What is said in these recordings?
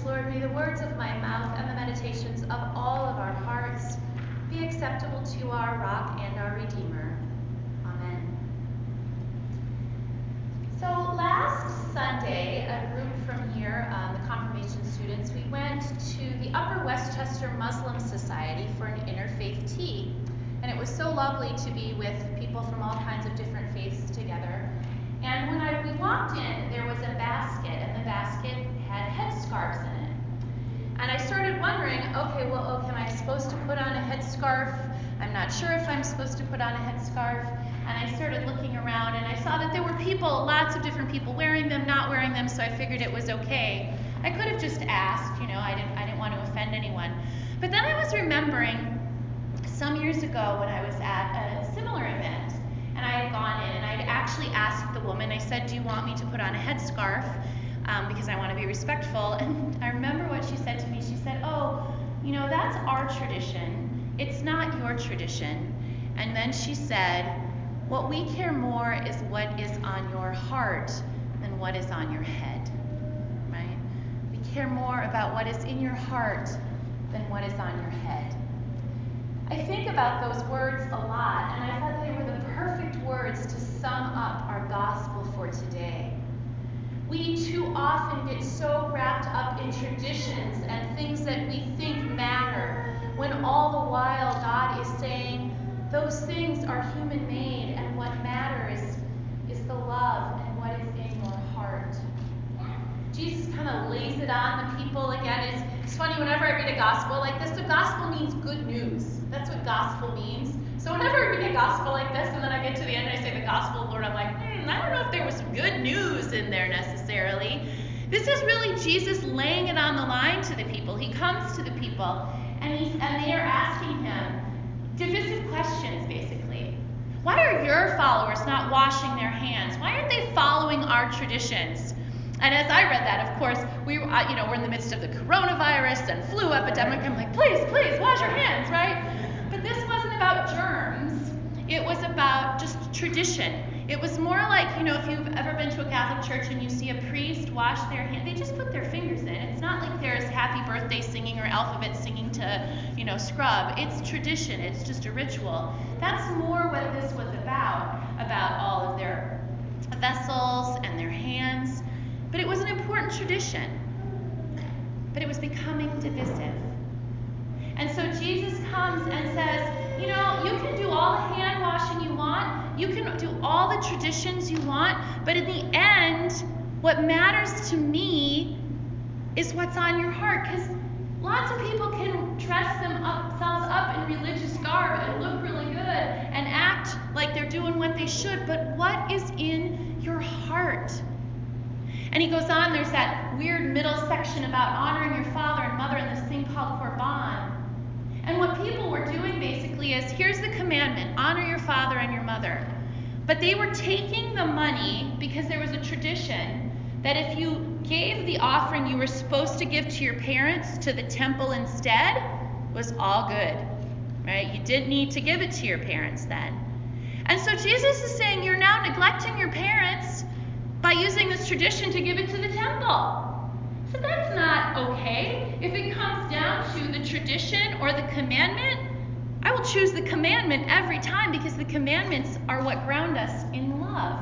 Lord, may the words of my mouth and the meditations of all of our hearts be acceptable to our rock and our Redeemer. Amen. So last Sunday, a group from here, the confirmation students, we went to the Upper Westchester Muslim Society for an interfaith tea. And it was so lovely to be with people from all kinds of different faiths together. And when we walked in, there was a basket, and the basket had headscarves in it. And I started wondering, okay, well, am I supposed to put on a headscarf? I'm not sure if I'm supposed to put on a headscarf. And I started looking around, and I saw that there were people, lots of different people wearing them, not wearing them, so I figured it was okay. I could have just asked, I didn't want to offend anyone. But then I was remembering some years ago when I was at a similar event, and I had gone in, and I had actually asked the woman, I said, do you want me to put on a headscarf? Because I want to be respectful. And I remember what she said to me. She said, that's our tradition. It's not your tradition. And then she said, what we care more is what is on your heart than what is on your head, right? We care more about what is in your heart than what is on your head. I think about those words a lot, and I thought they were the perfect words to sum up our gospel for today. We too often get so wrapped up in traditions and things that we think matter, when all the while God is saying those things are human-made, and what matters is the love and what is in your heart. Jesus kind of lays it on the people again. It's funny, whenever I read a gospel like this, the gospel means good news. That's what gospel means. So whenever I read a gospel like this, and then I get to the end and I say the gospel of the Lord, I'm like, I don't know if there was some good news in there necessarily. This is really Jesus laying it on the line to the people. He comes to the people, and they are asking him divisive questions, basically. Why are your followers not washing their hands? Why aren't they following our traditions? And as I read that, of course, we're in the midst of the coronavirus and flu epidemic. I'm like, please, wash your hands, right? But this wasn't about germs. It was about just tradition. It was more like, if you've ever been to a Catholic church and you see a priest wash their hands, they just put their fingers in. It's not like there's happy birthday singing or alphabet singing to, scrub. It's tradition. It's just a ritual. That's more what this was about all of their vessels and their hands. But it was an important tradition. But it was becoming divisive. And so Jesus comes and says, you can do all the hand washing you want. You can do all the traditions you want. But in the end, what matters to me is what's on your heart. Because lots of people can dress themselves up in religious garb and look really good and act like they're doing what they should. But what is in your heart? And he goes on, there's that weird middle section about honoring your father and mother and this thing called Korban. And what people were doing basically is, here's the commandment, honor your father and your mother. But they were taking the money, because there was a tradition that if you gave the offering you were supposed to give to your parents to the temple instead, it was all good, right? You didn't need to give it to your parents then. And so Jesus is saying, you're now neglecting your parents by using this tradition to give it to the temple. So that's not okay. If it comes down to the tradition or the commandment, I will choose the commandment every time, because the commandments are what ground us in love.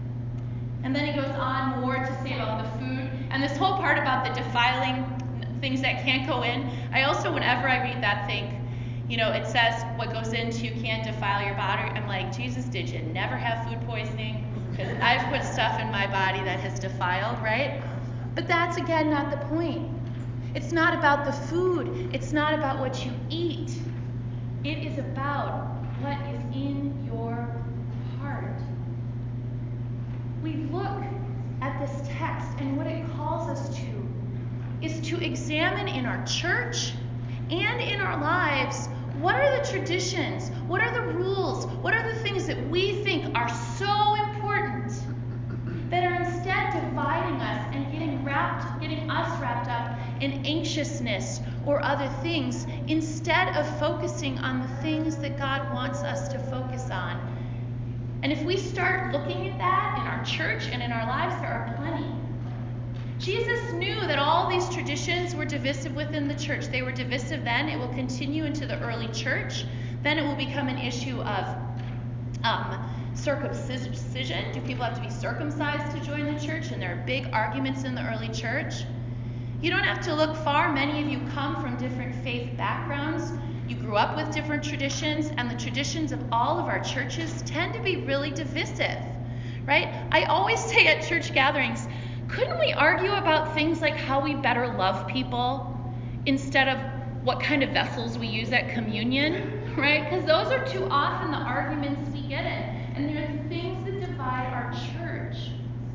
And then he goes on more to say about the food, and this whole part about the defiling things that can't go in. I also, whenever I read that, think, it says what goes into you can't defile your body. I'm like, Jesus, did you never have food poisoning? Because I've put stuff in my body that has defiled, right? But that's, again, not the point. It's not about the food. It's not about what you eat. It is about what is in your heart. We look at this text, and what it calls us to is to examine in our church and in our lives, what are the traditions? What are the rules? What are the things that we think are so important that are instead dividing us and getting us wrapped up in anxiousness or other things, instead of focusing on the things that God wants us to focus on? And if we start looking at that in our church and in our lives, there are plenty. Jesus knew that all these traditions were divisive within the church. They were divisive then. It will continue into the early church. Then it will become an issue of circumcision. Do people have to be circumcised to join the church? And there are big arguments in the early church. You don't have to look far. Many of you come from different faith backgrounds. You grew up with different traditions, and the traditions of all of our churches tend to be really divisive, right? I always say at church gatherings, couldn't we argue about things like how we better love people instead of what kind of vessels we use at communion, right? Because those are too often the arguments we get in, and they're the things that divide our church.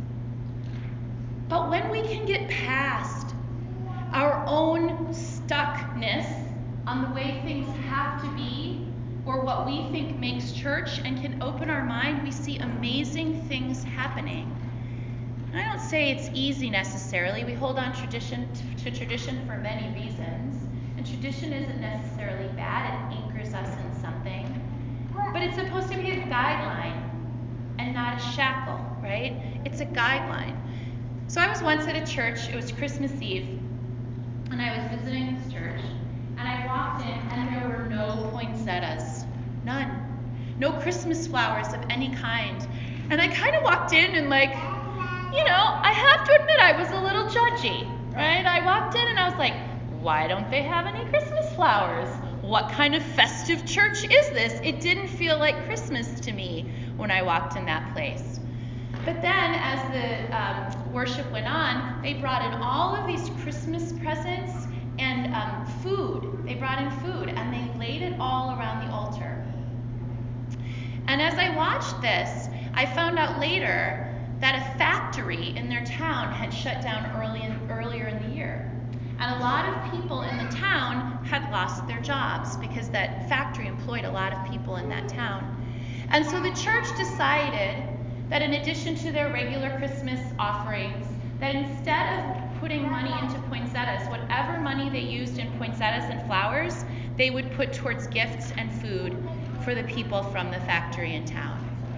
But when we can get past our own stuckness on the way things have to be or what we think makes church and can open our mind, we see amazing things happening. I don't say it's easy necessarily. We hold on to tradition for many reasons. And tradition isn't necessarily bad. It anchors us in something. But it's supposed to be a guideline and not a shackle, right? It's a guideline. So I was once at a church. It was Christmas Eve. And I was visiting this church. And I walked in and there were no poinsettias. None. No Christmas flowers of any kind. And I kind of walked in and I have to admit I was a little judgy, right? I walked in and I was like, why don't they have any Christmas flowers? What kind of festive church is this? It didn't feel like Christmas to me when I walked in that place. But then as the worship went on, they brought in all of these Christmas presents and food. They brought in food and they laid it all around the altar. And as I watched this, I found out later that a factory in their town had shut down earlier in the year. And a lot of people in the town had lost their jobs because that factory employed a lot of people in that town. And so the church decided that in addition to their regular Christmas offerings, that instead of putting money into poinsettias, whatever money they used in poinsettias and flowers, they would put towards gifts and food for the people from the factory in town.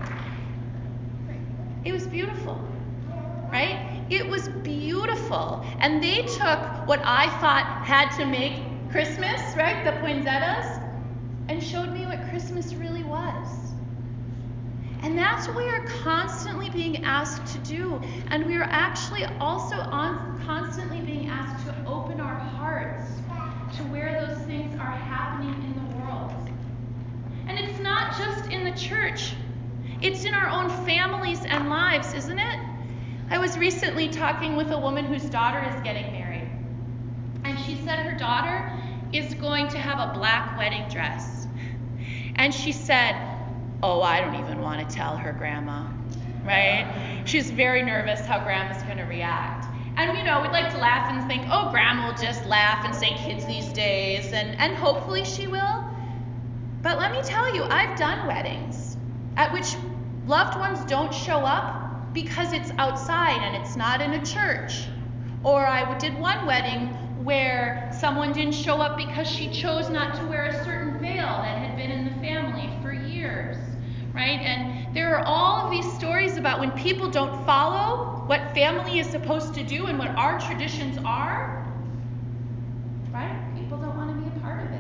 It was beautiful, right? It was beautiful. And they took what I thought had to make Christmas, right, the poinsettias, and showed me what Christmas really was. And that's what we are constantly being asked to do. And we are actually also constantly being asked to open our hearts to where those things are happening in the world. And it's not just in the church. It's in our own families and lives, isn't it? I was recently talking with a woman whose daughter is getting married. And she said her daughter is going to have a black wedding dress. And she said, oh, I don't even want to tell her grandma, right? She's very nervous how grandma's going to react. And, we'd like to laugh and think, oh, grandma will just laugh and say kids these days, and hopefully she will. But let me tell you, I've done weddings at which loved ones don't show up because it's outside and it's not in a church. Or I did one wedding where someone didn't show up because she chose not to wear a certain veil that had been in the family for years, right? And there are all of these stories about when people don't follow what family is supposed to do and what our traditions are, right? People don't want to be a part of it.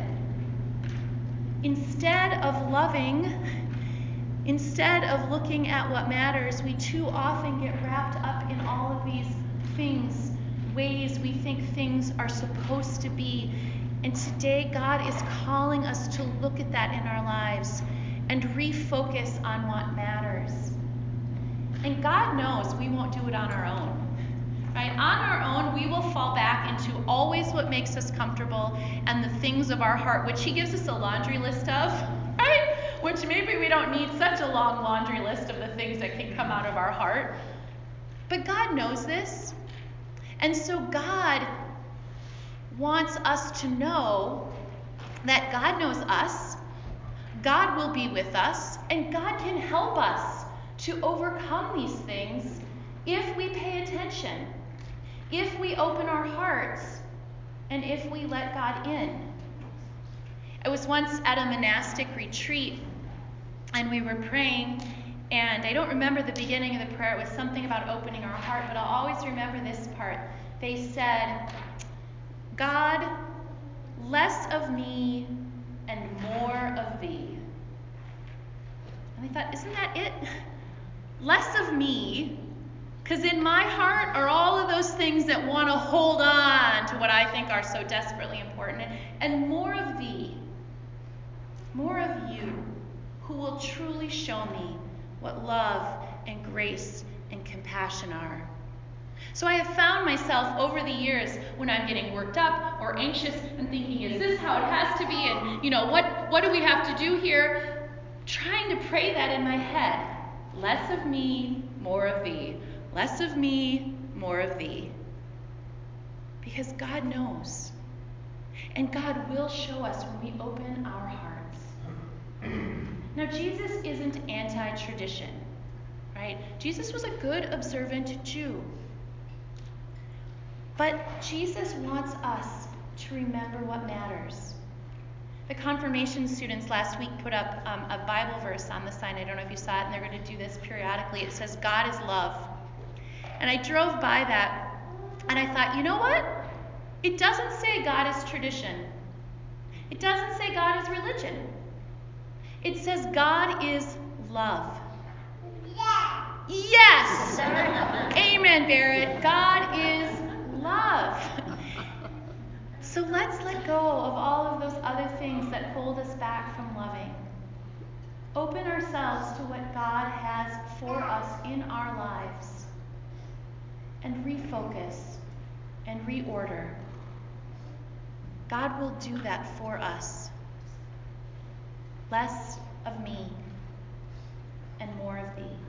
Instead of loving, instead of looking at what matters, we too often get wrapped up in all of these things, ways we think things are supposed to be. And today God is calling us to look at that in our lives and refocus on what matters. And God knows we won't do it on our own. Right? On our own, we will fall back into always what makes us comfortable and the things of our heart, which he gives us a laundry list of, right? Which maybe we don't need such a long laundry list of the things that can come out of our heart. But God knows this. And so God wants us to know that God knows us, God will be with us, and God can help us to overcome these things if we pay attention, if we open our hearts, and if we let God in. I was once at a monastic retreat, and we were praying, and I don't remember the beginning of the prayer. It was something about opening our heart, but I'll always remember this part. They said, God, less of me and more of thee. And I thought, isn't that it? Less of me, because in my heart are all of those things that want to hold on to what I think are so desperately important, and more of thee, more of you, who will truly show me what love and grace and compassion are. So I have found myself over the years when I'm getting worked up or anxious and thinking, is this how it has to be? And, what do we have to do here? Trying to pray that in my head. Less of me, more of thee. Less of me, more of thee. Because God knows. And God will show us when we open our hearts. Now, Jesus isn't anti-tradition, right? Jesus was a good, observant Jew. But Jesus wants us to remember what matters. The confirmation students last week put up a Bible verse on the sign. I don't know if you saw it, and they're going to do this periodically. It says, God is love. And I drove by that, and I thought, you know what? It doesn't say God is tradition. It doesn't say God is religion. It says God is love. Yes! Amen, Barrett. God is love. So let's let go of all of those other things that hold us back from loving. Open ourselves to what God has for us in our lives. And refocus and reorder. God will do that for us. Less of me and more of thee.